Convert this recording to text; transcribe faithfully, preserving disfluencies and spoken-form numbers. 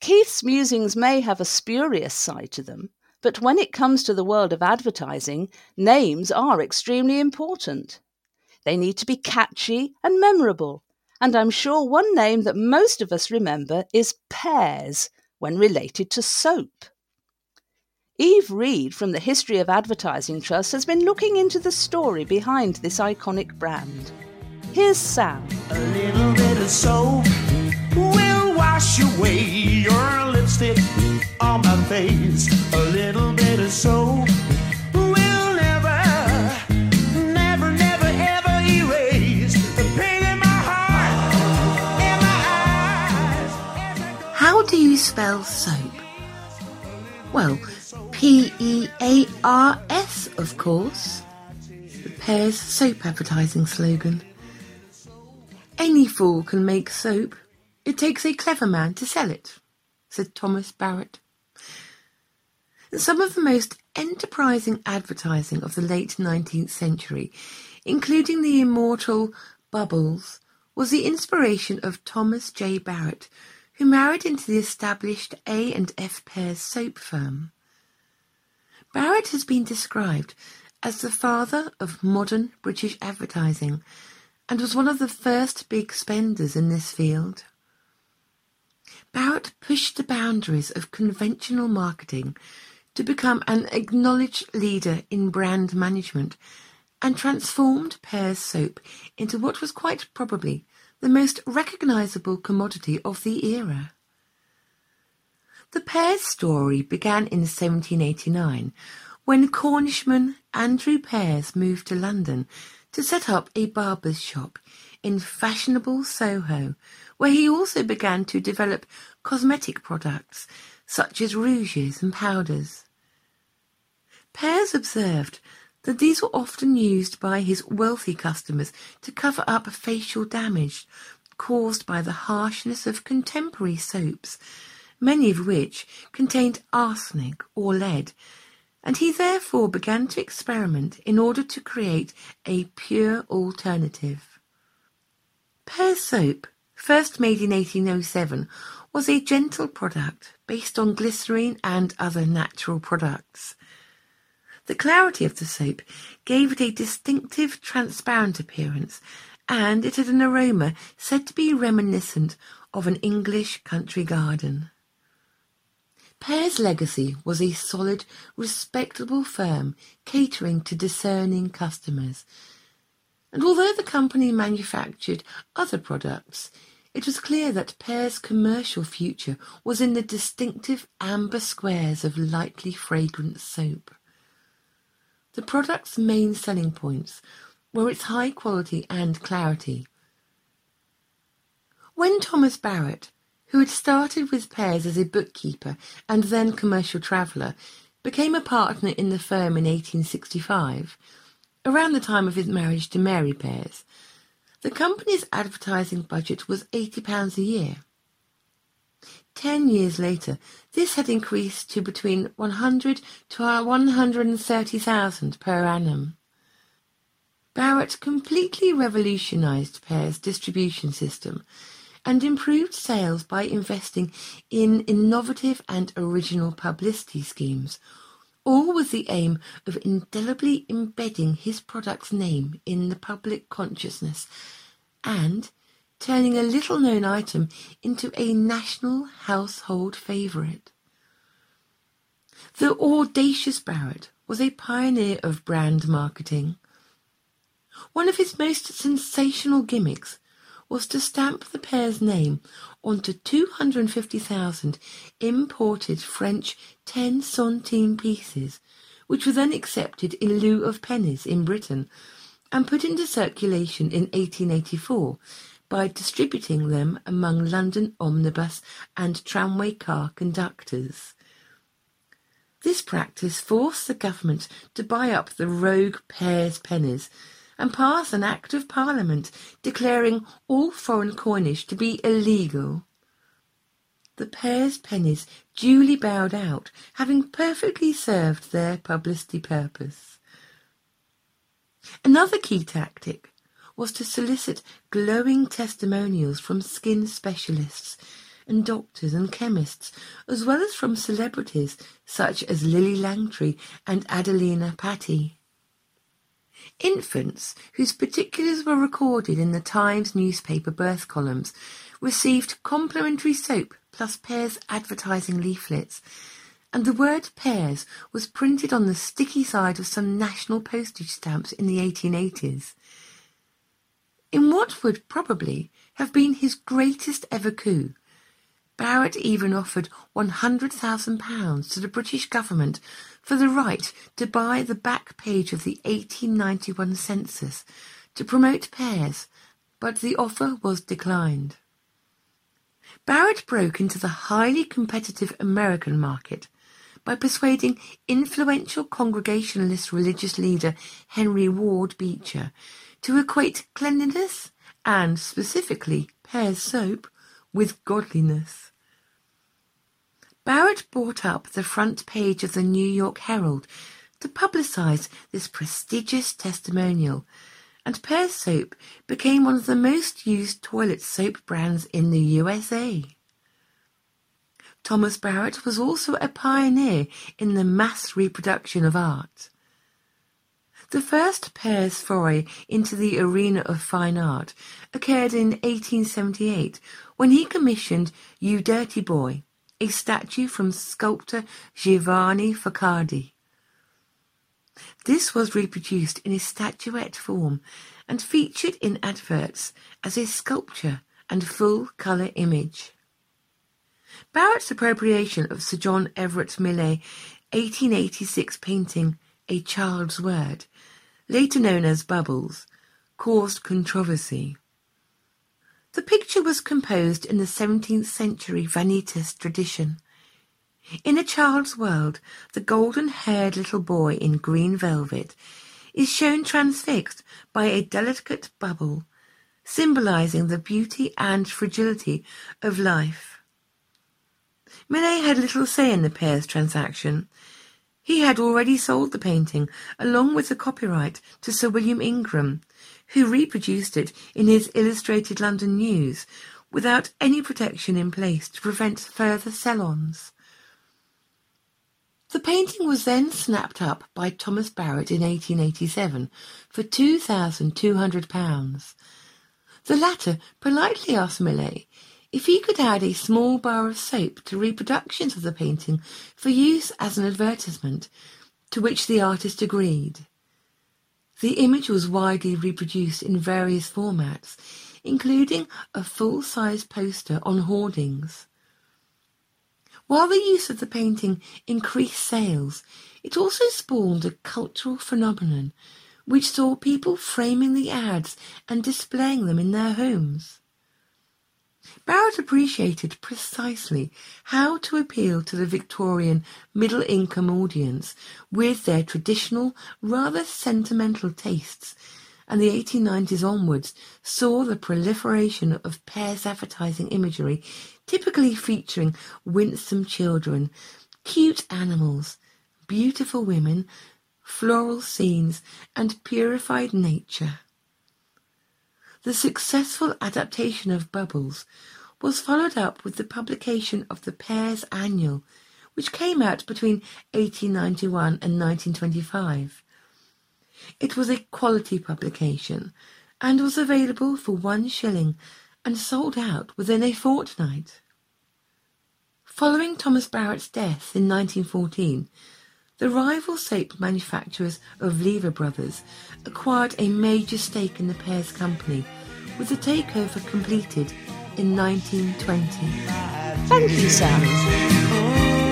Keith's musings may have a spurious side to them, but when it comes to the world of advertising, names are extremely important. They need to be catchy and memorable, and I'm sure one name that most of us remember is Pears when related to soap. Eve Reed from the History of Advertising Trust has been looking into the story behind this iconic brand. Here's Sam. A little bit of soap will wash away your lipstick on my face. A little bit of soap will never, never, never, ever erase the pain in my heart and my eyes. How do you spell soap? Well, P E A R S, of course. The Pears soap advertising slogan. Any fool can make soap. It takes a clever man to sell it, said Thomas Barrett. Some of the most enterprising advertising of the late nineteenth century, including the immortal Bubbles, was the inspiration of Thomas J. Barrett, who married into the established A and F Pears soap firm. Barrett has been described as the father of modern British advertising and was one of the first big spenders in this field. Barrett pushed the boundaries of conventional marketing to become an acknowledged leader in brand management and transformed Pears soap into what was quite probably the most recognisable commodity of the era. The Pears story began in seventeen eighty-nine when Cornishman Andrew Pears moved to London to set up a barber's shop in fashionable Soho, where he also began to develop cosmetic products such as rouges and powders. Pears observed that these were often used by his wealthy customers to cover up facial damage caused by the harshness of contemporary soaps, many of which contained arsenic or lead, and he therefore began to experiment in order to create a pure alternative. Pears soap, first made in eighteen oh seven, was a gentle product based on glycerine and other natural products. The clarity of the soap gave it a distinctive transparent appearance, and it had an aroma said to be reminiscent of an English country garden. Pears' legacy was a solid, respectable firm catering to discerning customers, and although the company manufactured other products, it was clear that Pears' commercial future was in the distinctive amber squares of lightly fragrant soap. The product's main selling points were its high quality and clarity. When Thomas Barrett, who had started with Pears as a bookkeeper and then commercial traveller, became a partner in the firm in eighteen sixty-five, around the time of his marriage to Mary Pears, the company's advertising budget was eighty pounds a year. Ten years later, this had increased to between one hundred to one hundred thirty thousand per annum. Barrett completely revolutionised Pears' distribution system and improved sales by investing in innovative and original publicity schemes, all with the aim of indelibly embedding his product's name in the public consciousness and turning a little-known item into a national household favourite. The audacious Barrett was a pioneer of brand marketing. One of his most sensational gimmicks was to stamp the Pears' name onto two hundred fifty thousand imported French ten centime pieces, which were then accepted in lieu of pennies in Britain and put into circulation in eighteen eighty-four by distributing them among London omnibus and tramway car conductors. This practice forced the government to buy up the rogue Pears pennies and pass an Act of Parliament declaring all foreign coinage to be illegal. The Pears pennies duly bowed out, having perfectly served their publicity purpose. Another key tactic was to solicit glowing testimonials from skin specialists and doctors and chemists, as well as from celebrities such as Lily Langtry and Adelina Patti. Infants, whose particulars were recorded in the Times newspaper birth columns, received complimentary soap plus Pears advertising leaflets, and the word Pears was printed on the sticky side of some national postage stamps in the eighteen eighties. In what would probably have been his greatest ever coup, Barrett even offered one hundred thousand pounds to the British government for the right to buy the back page of the eighteen ninety-one census to promote Pears, but the offer was declined. Barrett broke into the highly competitive American market by persuading influential Congregationalist religious leader Henry Ward Beecher to equate cleanliness, and specifically Pears soap, with godliness. Barrett bought up the front page of the New York Herald to publicise this prestigious testimonial, and Pears soap became one of the most used toilet soap brands in the U S A. Thomas Barrett was also a pioneer in the mass reproduction of art. The first Pears foray into the arena of fine art occurred in eighteen seventy-eight when he commissioned You Dirty Boy, a statue from sculptor Giovanni Focardi. This was reproduced in a statuette form and featured in adverts as a sculpture and full-colour image. Barrett's appropriation of Sir John Everett Millais' eighteen eighty-six painting A Child's Word, later known as Bubbles, caused controversy. The picture was composed in the seventeenth century Vanitas tradition. In A Child's World, the golden-haired little boy in green velvet is shown transfixed by a delicate bubble, symbolising the beauty and fragility of life. Millais had little say in the Pears transaction. He had already sold the painting, along with the copyright, to Sir William Ingram, who reproduced it in his Illustrated London News, without any protection in place to prevent further sell-ons. The painting was then snapped up by Thomas Barrett in eighteen eighty-seven for two thousand two hundred pounds. The latter politely asked Millais if he could add a small bar of soap to reproductions of the painting for use as an advertisement, to which the artist agreed. The image was widely reproduced in various formats, including a full-size poster on hoardings. While the use of the painting increased sales, it also spawned a cultural phenomenon which saw people framing the ads and displaying them in their homes. Barrett appreciated precisely how to appeal to the Victorian middle-income audience with their traditional, rather sentimental tastes, and the eighteen nineties onwards saw the proliferation of Pears advertising imagery, typically featuring winsome children, cute animals, beautiful women, floral scenes, and purified nature. The successful adaptation of Bubbles was followed up with the publication of the Pears Annual, which came out between eighteen ninety-one and nineteen twenty-five. It was a quality publication and was available for one shilling and sold out within a fortnight. Following Thomas Barrett's death in nineteen fourteen, the rival soap manufacturers of Lever Brothers acquired a major stake in the Pears company, with the takeover completed in nineteen twenty. Thank you, Sam.